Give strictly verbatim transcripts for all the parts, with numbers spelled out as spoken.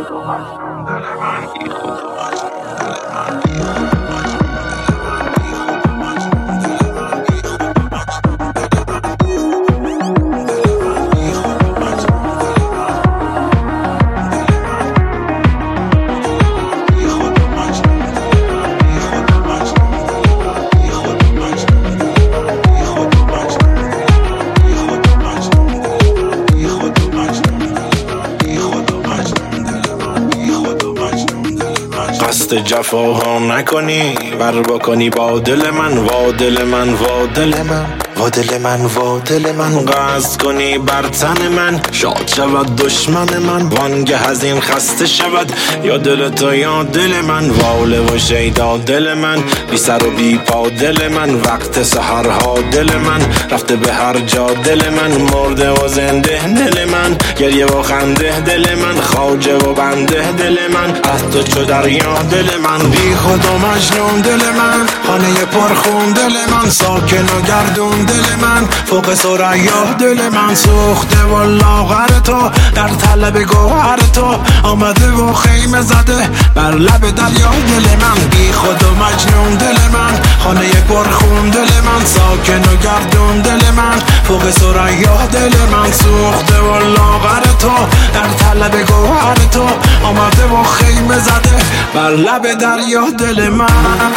قصد جفاها نکنی ور بکنی با دل من وا دل من وا دل من وا دل من وا دل من قصد کنی بر تن من شاد شود دشمن من وانگه از این خسته شود یا دل تو یا دل من واله و شیدا دل من بی سر و بی پا دل من وقت سحرها دل من رفته به هر جا دل من مرده و زنده دل من گریه و خنده دل من خواجه و بنده دل من از تو چو دریا دل من بی خود و مجنون دل من خانه پرخون دل من ساکن و گردون دل من فوق ثریا دل من سوخته و لاغر تو در طلب گوهر تو آمده و خیمه زده بر لب دریا دل من بی خود و مجنون دل من خانه پرخون دل من ساکن و گردون دل من فوق ثریا دل من سوخته و لاغر تو در طلب گوهر تو آمده و خیمه زده بر لب دریا دل من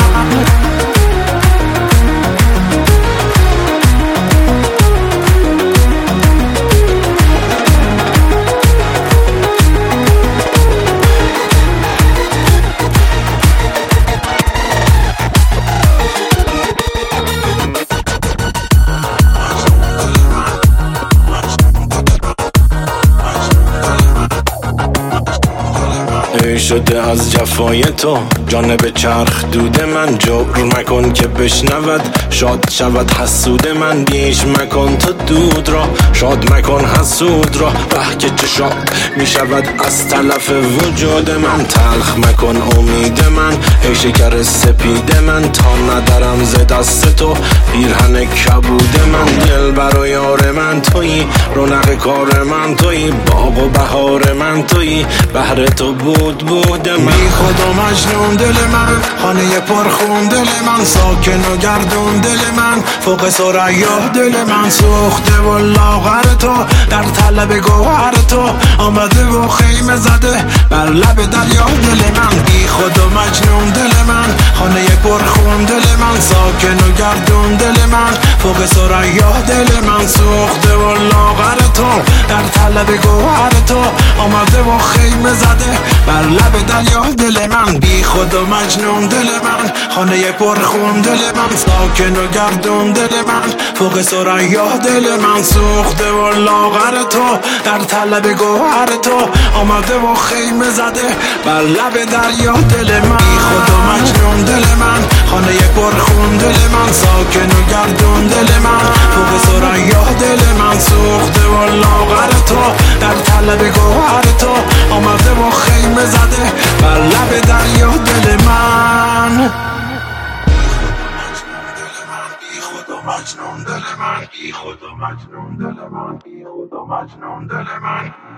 شده از جفای تو جانب چرخ دود من جبر مکن که بشنود شاد شود حسود من بیش مکن تو دود را شاد مکن حسود را به که چه شاد می شود از تلف وجود من تلخ مکن امید من ای شکر سپید من تا ندارم ز دست تو پیرهن کبود من دل بر و یار من تویی رونق کار من تویی باغ و بهار من تویی بهر تو بود بود من بی خود و مجنون دل من خانه پرخون دل من ساکن و گردون دل من فوق ثریا دل من سوخته و لاغر تو در طلب گوهر تو آمده و خیمه زده بر لب دریا دل من بی خود و مجنون دل من خانه پرخون دل من ساکن و گردون دل من فوق ثریا دل من سوخته و لاغر تو در طلب گوهر تو آمده و خیمه زده بر لب دریا دل من بی خود و مجنون دل من خانه پرخون دل من ساکن و گردون دل من فوق ثریا دل من سوخته و لاغر تو در طلب گوهر تو آمده و خیمه زده بر لب دریا دل من بی خود و مجنون دل من خانه پرخون دل من ساکن و گردون دل من فوق ثریا دل من سوخته و لاغر تو در طلب گوهر تو آمده و خیمه زده بر لب دریا دل من بی خود و مجنون دل من بی خود و مجنون دل من بی خود و مجنون دل من